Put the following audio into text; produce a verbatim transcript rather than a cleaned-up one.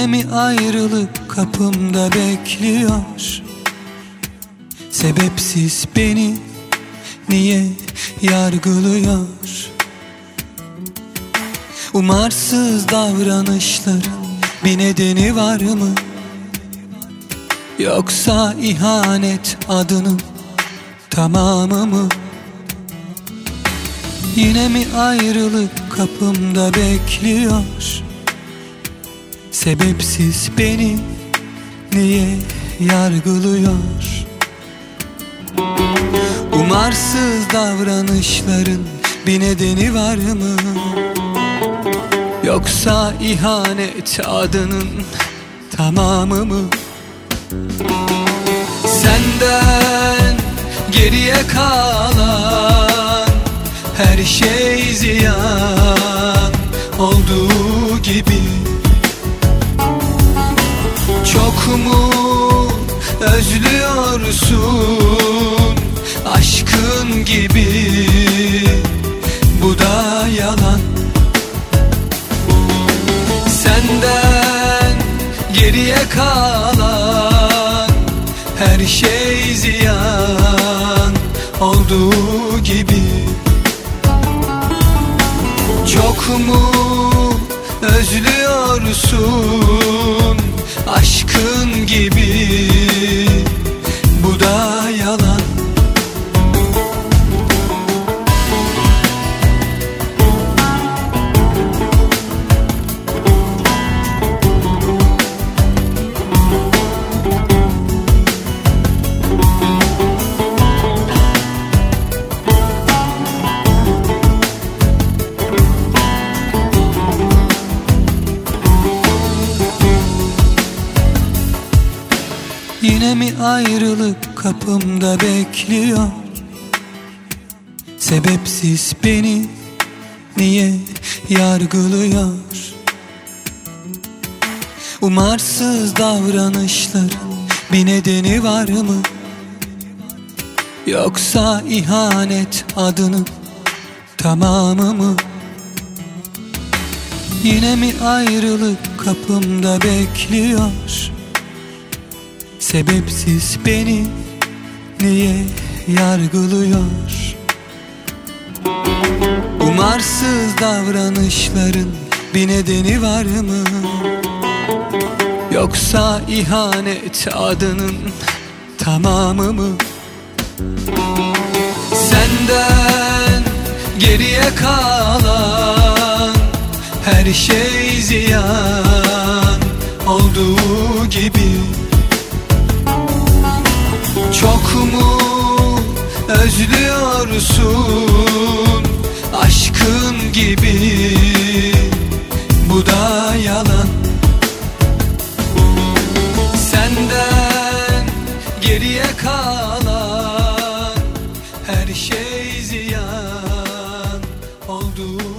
mi ayrılık kapımda bekliyor? Sebepsiz beni niye yargılıyor? Umarsız davranışların bir nedeni var mı? Yoksa ihanet adının tamamı mı? Yine mi ayrılık kapımda bekliyor? Sebepsiz beni niye yargılıyor? Umarsız davranışların bir nedeni var mı? Yoksa ihanet adının tamamı mı? Senden geriye kalan her şey ziyan olduğu gibi. Çok mu özlüyorsun aşkın gibi? Bu da yalan. Senden geriye kalan her şey ziyan olduğu gibi. Çok mu özlüyorsun aşkın gibi? Bu da yalan. Yine mi ayrılık kapımda bekliyor? Sebepsiz beni niye yargılıyor? Umarsız davranışların bir nedeni var mı? Yoksa ihanet adının tamamı mı? Yine mi ayrılık kapımda bekliyor? Sebepsiz beni niye yargılıyor? Umarsız davranışların bir nedeni var mı? Yoksa ihanet adının tamamı mı? Senden geriye kalan her şey ziyan olduğu gibi. Çok mu özlüyorsun aşkın gibi? Bu da yalan. Senden geriye kalan her şey ziyan olduğu